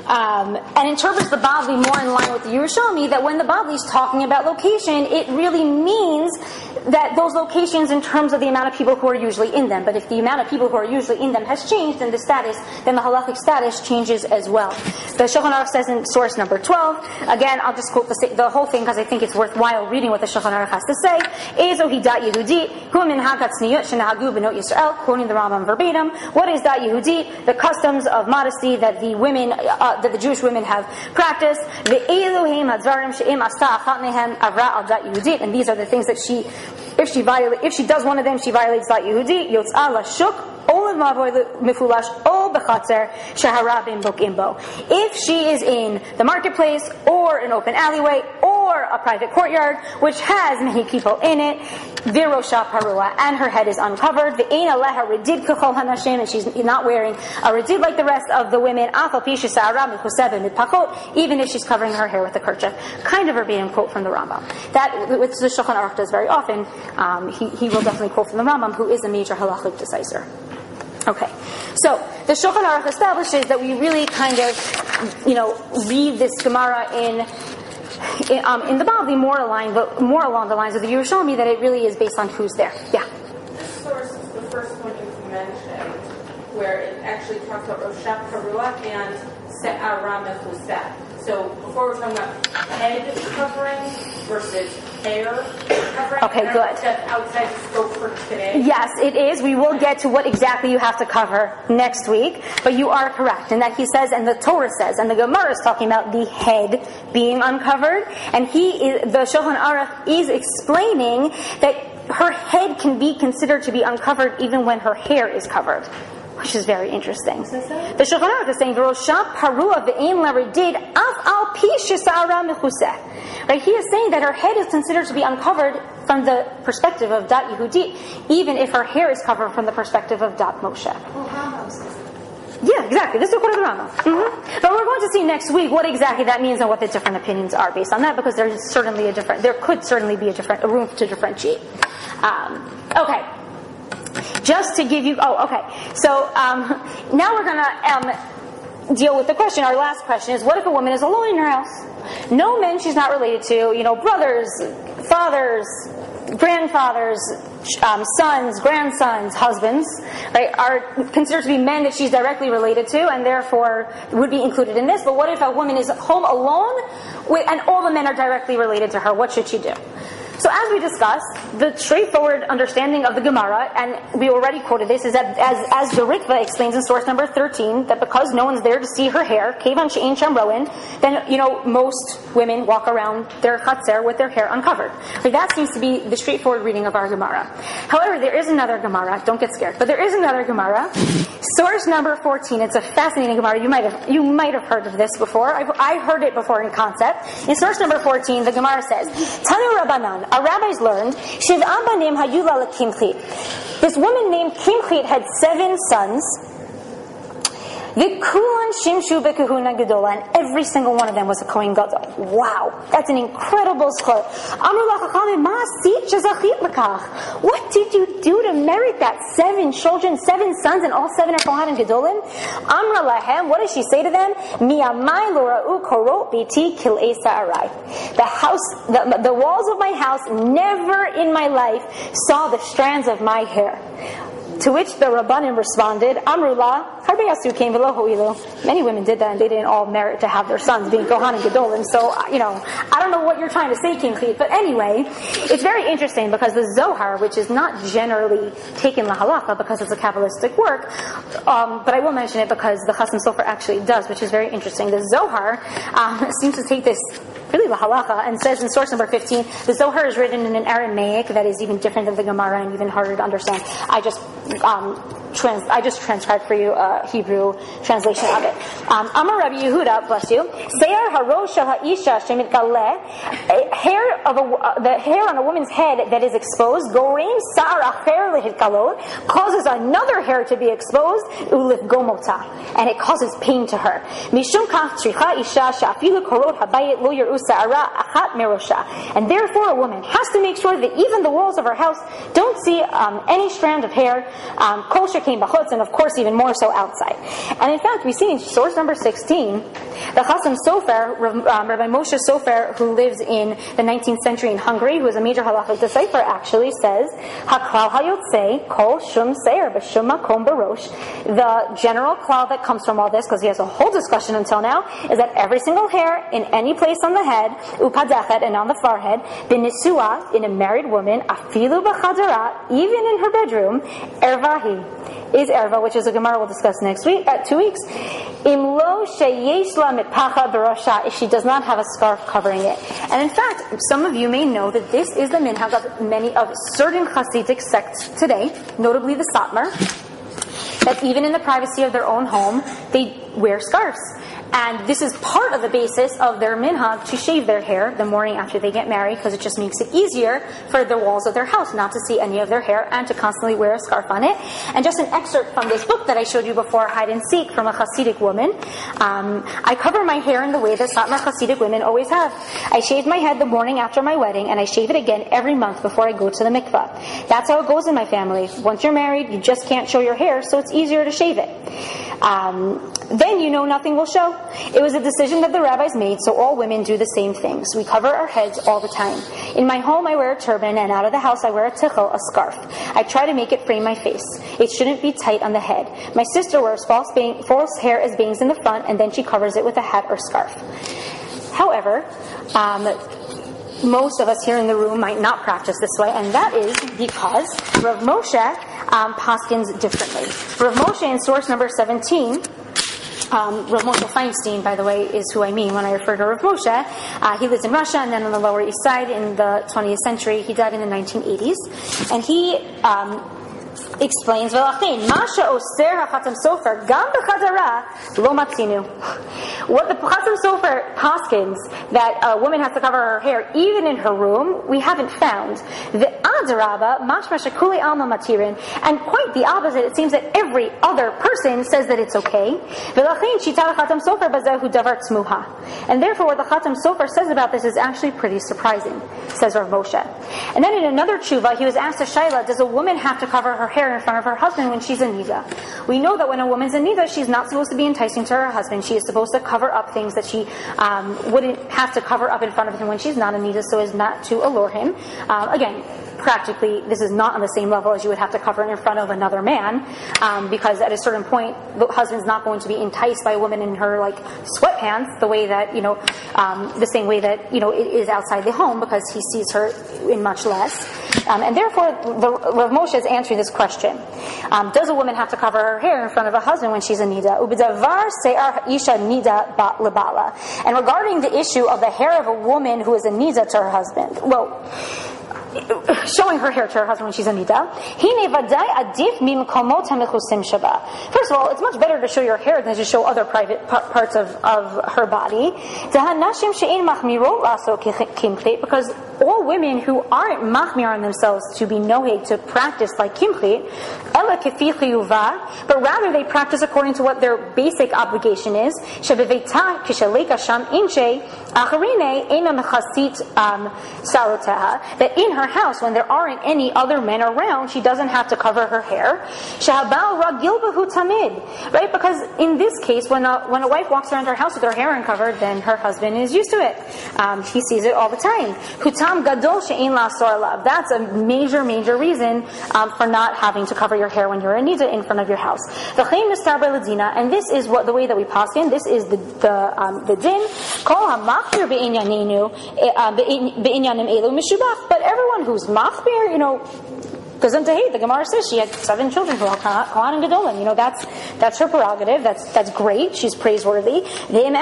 um, and interprets the Bavli more in line with the Yerushalmi, that when the Bavli is talking about location, it really means that those locations in terms of the amount of people who are usually in them. But if the amount of people who are usually in them has changed, then the status, then the halachic status changes as well. The Shulchan Aruch says in source number twelve, again, I'll just quote the, the whole thing because I think it's worthwhile reading what the Shulchan Aruch has to say. Ezo hi dat Yehudi, hu min hagat tzniut shenahagu b'not Yisrael, quoting the Rambam verbatim. What is dat Yehudi? The customs of modesty that the women, uh, that the Jewish women have practiced. Ve'elu heim hadvarim she'im asta achat mehem avra al dat Yehudi, and these are the things that she, if she violates, if she does one of them, she violates dat Yehudi. Yotz'a lashuk. If she is in the marketplace or an open alleyway or a private courtyard which has many people in it, virosha parua, and her head is uncovered, and she's not wearing a redid like the rest of the women, even if she's covering her hair with a kerchief. Kind of verbatim quote from the Rambam. That, which the Shulchan Aruch does very often, um, he, he will definitely quote from the Rambam, who is a major halachic decisor. Okay, so the Shulchan Aruch establishes that we really kind of, you know, read this Gemara in in, um, in the Bavli more aligned, but more along the lines of the Yerushalmi, that it really is based on who's there. Yeah. This source is the first one you mentioned, where it actually talks about Roshat Parua and Se'ara Mechuseh. So before we're talking about head covering versus hair covering. Okay, good. That's outside the scope for today. Yes, it is. We will get to what exactly you have to cover next week, but you are correct in that he says, and the Torah says, and the Gemara is talking about the head being uncovered, and he is, the Shulchan Aruch is explaining that her head can be considered to be uncovered even when her hair is covered, which is very interesting. The Shulchan Aruch is saying, "V'rosha parua ve'ein laredid af al pi shesa'ara mechuseh." Right? He is saying that her head is considered to be uncovered from the perspective of Dat Yehudi, even if her hair is covered from the perspective of Dat Moshe. Well, Rambam says it. Yeah, exactly. This is according to the Rambam. Mm-hmm. But we're going to see next week what exactly that means and what the different opinions are based on that, because there's certainly a different, there could certainly be a different, a room to differentiate. Um, okay. Just to give you, oh, okay. So um, now we're going to um, deal with the question. Our last question is, what if a woman is alone in her house? No men she's not related to, you know, brothers, fathers, grandfathers, um, sons, grandsons, husbands, right, are considered to be men that she's directly related to, and therefore would be included in this. But what if a woman is home alone with, and all the men are directly related to her? What should she do? So as we discussed, the straightforward understanding of the Gemara, and we already quoted this, is that as, as the Rikva explains in source number thirteen, that because no one's there to see her hair, Kevan she'ein sham roin, then, you know, most women walk around their chatzer with their hair uncovered. Like, that seems to be the straightforward reading of our Gemara. However, there is another Gemara, don't get scared, but there is another Gemara, source number fourteen. It's a fascinating Gemara. You might have, you might have heard of this before. I've, I heard it before in concept. In source number fourteen, the Gemara says, Tanu Rabbanan, our rabbis learned, Shiv Abanim Hayula Kimchit. This woman named Kimchit had seven sons. V'kulan shimshu b'kahuna gedola, and every single one of them was a Kohen Gadol. Wow, that's an incredible schar. Amru lachachamim, ma asit shezachit l'kach. What did you do to merit that? Seven children, seven sons, and all seven are Kohanim Gedolim? Amra lahem, what does she say to them? Mi'amai lo ra'u korot biti kil'ei sa'arai. The house, the, the walls of my house never in my life saw the strands of my hair. To which the Rabbanim responded, Amrullah, Harbe Asukim v'lo ho'ilu. Many women did that, and they didn't all merit to have their sons being Kohanim Gedolim. So, you know, I don't know what you're trying to say, Kimchit. But anyway, it's very interesting because the Zohar, which is not generally taken la halacha because it's a Kabbalistic work, um, but I will mention it because the Chasam Sofer actually does, which is very interesting. The Zohar um, seems to take this really la halacha, and says in source number fifteen, the Zohar is written in an Aramaic that is even different than the Gemara and even harder to understand. I just um, trans I just transcribed for you a Hebrew translation of it. Um, Amar Rabbi Yehuda, bless you, Seir harosh ha'isha shemitgaleh, hair of a, uh, the hair on a woman's head that is exposed, gorim sa'ar acher lehitkalot, causes another hair to be exposed, ulif gomota, and it causes pain to her. Mishum kach tricha isha shafilu korot habayit lo yeru sa'ara achat merosha, and therefore a woman has to make sure that even the walls of her house don't see um, any strand of hair. Um, kol sheken came b'chutz, and of course even more so outside. And in fact, we see in source number sixteen, the Chasam Sofer, um, Rabbi Moshe Sofer, who lives in the nineteenth century in Hungary, who is a major halachic decipher, actually says, "Haklal hayotze kol shum seir b'shum makom barosh." The general klal that comes from all this, because he has a whole discussion until now, is that every single hair in any place on the head, upadachet, and on the forehead, b'nisua, in a married woman, afilu b'chadara, even in her bedroom, ervahi, is erva, which is a Gemara we'll discuss next week, uh, two weeks. Imlo sheyesh la mitpacha barosha, if she does not have a scarf covering it. And in fact, some of you may know that this is the minhag of many of certain Hasidic sects today, notably the Satmar, that even in the privacy of their own home, they wear scarves. And this is part of the basis of their minhag to shave their hair the morning after they get married, because it just makes it easier for the walls of their house not to see any of their hair and to constantly wear a scarf on it. And just an excerpt from this book that I showed you before, Hide and Seek, from a Hasidic woman. Um, I cover my hair in the way that Satmar Hasidic women always have. I shave my head the morning after my wedding, and I shave it again every month before I go to the mikvah. That's how it goes in my family. Once you're married, you just can't show your hair, so it's easier to shave it. Um, then you know nothing will show. It was a decision that the rabbis made, so all women do the same things. We cover our heads all the time. In my home, I wear a turban, and out of the house, I wear a tichel, a scarf. I try to make it frame my face. It shouldn't be tight on the head. My sister wears false, bang- false hair as bangs in the front, and then she covers it with a hat or scarf. However, um, most of us here in the room might not practice this way, and that is because Rav Moshe um, paskins differently. Rav Moshe, in source number seventeen, Um, Rav Moshe Feinstein, by the way, is who I mean when I refer to Rav Moshe. Uh, he lives in Russia and then on the Lower East Side in the twentieth century. He died in the nineteen eighties. And he um, explains, Masha oser ha-Chatam Sofer gam b'chadara lo matzinu. What the Chatam Sofer paskins, that a woman has to cover her hair even in her room, we haven't found. The adarabba, mashma shekuli alma matirin, and quite the opposite, it seems that every other person says that it's okay. V'lachin shita Chatam Sofer bazehu davar tzmuha. And therefore what the Chatam Sofer says about this is actually pretty surprising, says Rav Moshe. And then in another tshuva, he was asked a shaila, does a woman have to cover her hair in front of her husband when she's a nida? We know that when a woman's a nida, she's not supposed to be enticing to her husband. She is supposed to cover up things that she um, wouldn't have to cover up in front of him when she's not a nida, so as not to allure him. Um, again, practically, this is not on the same level as you would have to cover it in front of another man, um, because at a certain point, the husband's not going to be enticed by a woman in her like sweatpants, the way that you know, um, the same way that you know it is outside the home, because he sees her in much less. Um, and therefore, the, Rav Moshe is answering this question: um, does a woman have to cover her hair in front of a husband when she's a nida? U'b'davar se'ar isha nida bat lebala. And regarding the issue of the hair of a woman who is a nida to her husband, well, showing her hair to her husband when she's a nida. First of all, it's much better to show your hair than to show other private p- parts of, of her body. Because all women who aren't machmir on themselves to be noheg, to practice like kimchlit, but rather they practice according to what their basic obligation is. That in her house, when there aren't any other men around, she doesn't have to cover her hair. Right? Because in this case, when a, when a wife walks around her house with her hair uncovered, then her husband is used to it. Um, he sees it all the time. That's a major, major reason um, for not having to cover your hair when you're a nida in front of your house. And this is what the way that we paskin. This is the the, um, the din. But everyone who's machmir, you know, doesn't hate. The Gemara says she had seven children who are Kohan and Gedolim. You know, that's that's her prerogative. That's that's great. She's praiseworthy. And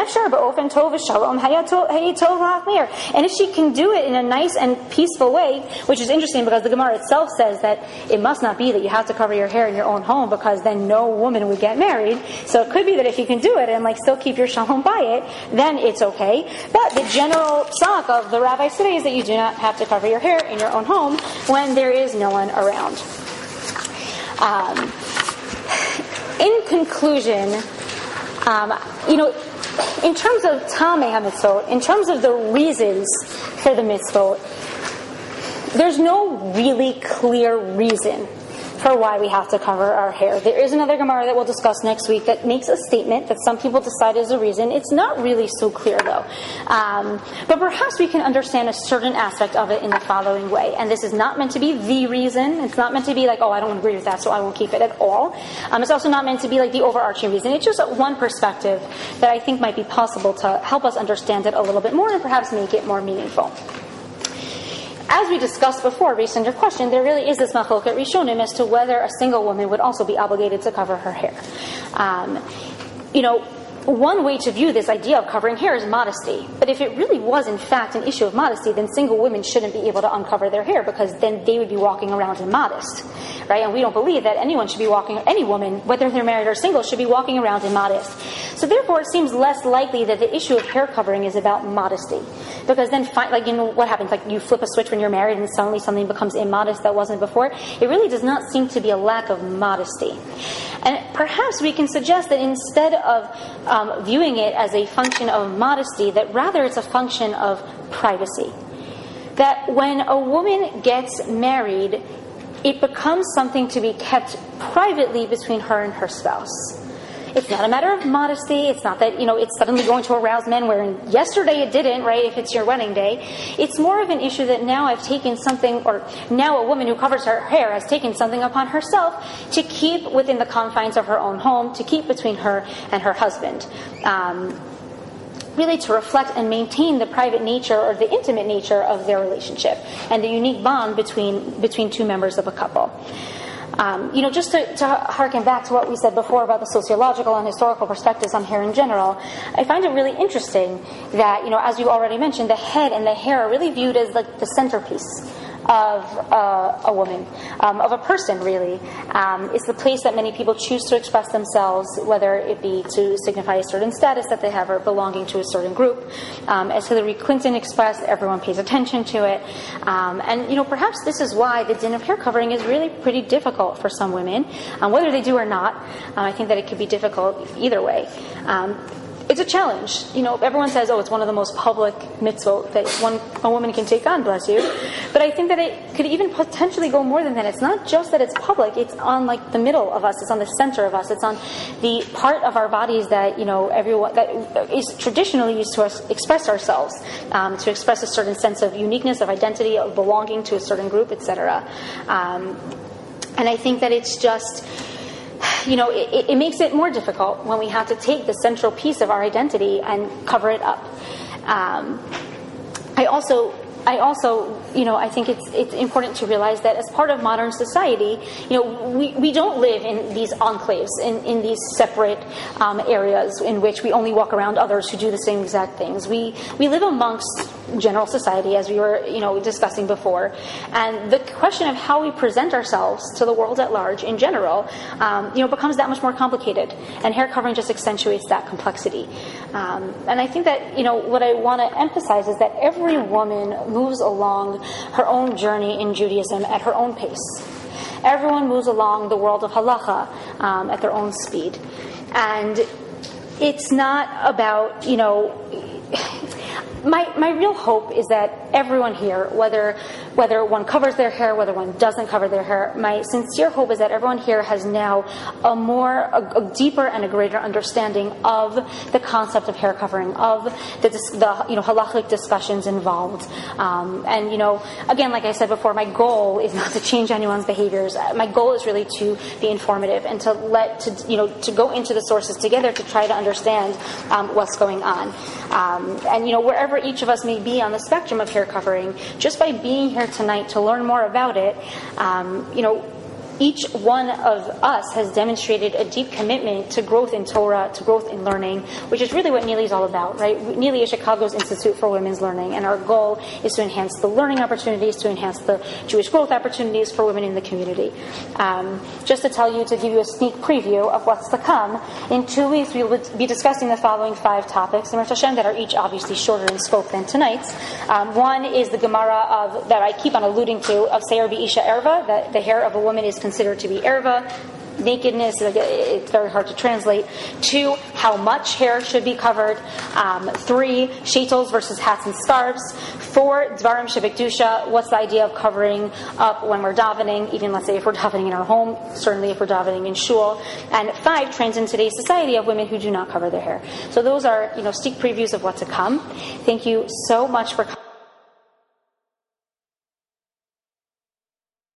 if she can do it in a nice and peaceful way, which is interesting because the Gemara itself says that it must not be that you have to cover your hair in your own home, because then no woman would get married. So it could be that if you can do it and like still keep your shalom by it, then it's okay. But the general psak of the rabbis today is that you do not have to cover your hair in your own home when there is no one around. Around. Um, in conclusion, um, you know, in terms of Tamei HaMitzvot, in terms of the reasons for the mitzvot, there's no really clear reason for why we have to cover our hair. There is another Gemara that we'll discuss next week that makes a statement that some people decide is a reason. It's not really so clear, though. Um, but perhaps we can understand a certain aspect of it in the following way. And this is not meant to be the reason. It's not meant to be like, oh, I don't agree with that, so I won't keep it at all. Um, it's also not meant to be like the overarching reason. It's just one perspective that I think might be possible to help us understand it a little bit more and perhaps make it more meaningful. As we discussed before, based on your question, there really is this machloket rishonim as to whether a single woman would also be obligated to cover her hair. Um, you know, one way to view this idea of covering hair is modesty. But if it really was, in fact, an issue of modesty, then single women shouldn't be able to uncover their hair because then they would be walking around immodest. Right? And we don't believe that anyone should be walking, any woman, whether they're married or single, should be walking around immodest. So therefore, it seems less likely that the issue of hair covering is about modesty. Because then, like, you know, what happens? Like, you flip a switch when you're married and suddenly something becomes immodest that wasn't before. It really does not seem to be a lack of modesty. And perhaps we can suggest that instead of um, viewing it as a function of modesty, that rather it's a function of privacy. That when a woman gets married, it becomes something to be kept privately between her and her spouse. It's not a matter of modesty. It's not that, you know, it's suddenly going to arouse men where yesterday it didn't, right, if it's your wedding day. It's more of an issue that now I've taken something, or now a woman who covers her hair has taken something upon herself to keep within the confines of her own home, to keep between her and her husband. Um, really to reflect and maintain the private nature or the intimate nature of their relationship and the unique bond between between two members of a couple. Um, you know, just to, to harken back to what we said before about the sociological and historical perspectives on hair in general, I find it really interesting that, you know, as you already mentioned, the head and the hair are really viewed as like the centerpiece of uh, a woman, um, of a person, really. Um, it's the place that many people choose to express themselves, whether it be to signify a certain status that they have or belonging to a certain group. Um, as Hillary Clinton expressed, everyone pays attention to it. Um, and, you know, perhaps this is why the din of hair covering is really pretty difficult for some women, um, whether they do or not. Um, I think that it could be difficult either way. Um, It's a challenge. You know, everyone says, oh, it's one of the most public mitzvot that one a woman can take on, bless you. But I think that it could even potentially go more than that. It's not just that it's public. It's on, like, the middle of us. It's on the center of us. It's on the part of our bodies that, you know, everyone, that is traditionally used to us, express ourselves, um, to express a certain sense of uniqueness, of identity, of belonging to a certain group, et cetera. Um, and I think that it's just... You know, it, it makes it more difficult when we have to take the central piece of our identity and cover it up. Um, I also, I also, you know, I think it's it's important to realize that as part of modern society, you know, we, we don't live in these enclaves, in, in these separate um, areas in which we only walk around others who do the same exact things. We we live amongst general society, as we were, you know, discussing before, and the question of how we present ourselves to the world at large in general, um, you know, becomes that much more complicated, and hair covering just accentuates that complexity. Um, and I think that, you know, what I want to emphasize is that every woman moves along her own journey in Judaism at her own pace. Everyone moves along the world of halacha um, at their own speed, and it's not about, you know. My my real hope is that everyone here, whether whether one covers their hair, whether one doesn't cover their hair, my sincere hope is that everyone here has now a more, a, a deeper and a greater understanding of the concept of hair covering, of the, the you know, halachic discussions involved. Um, and, you know, again, like I said before, my goal is not to change anyone's behaviors. My goal is really to be informative and to let, to you know, to go into the sources together to try to understand um, what's going on. Um, and, you know, wherever each of us may be on the spectrum of hair covering, just by being here tonight to learn more about it, um, you know, each one of us has demonstrated a deep commitment to growth in Torah, to growth in learning, which is really what Neely is all about, right? Neely is Chicago's Institute for Women's Learning, and our goal is to enhance the learning opportunities, to enhance the Jewish growth opportunities for women in the community. Um, just to tell you, to give you a sneak preview of what's to come, in two weeks we will be discussing the following five topics, in Rosh Hashem, that are each obviously shorter in scope than tonight's. Um, one is the Gemara of, that I keep on alluding to, of Seir B'Isha Erva, that the hair of a woman is considered to be erva. nakedness, it's very hard to translate. Two, how much hair should be covered. Um, three, shaitels versus hats and scarves. Four, dvarim shebekdusha, what's the idea of covering up when we're davening, even let's say if we're davening in our home, certainly if we're davening in shul. And five, trends in today's society of women who do not cover their hair. So those are, you know, sneak previews of what to come. Thank you so much for coming.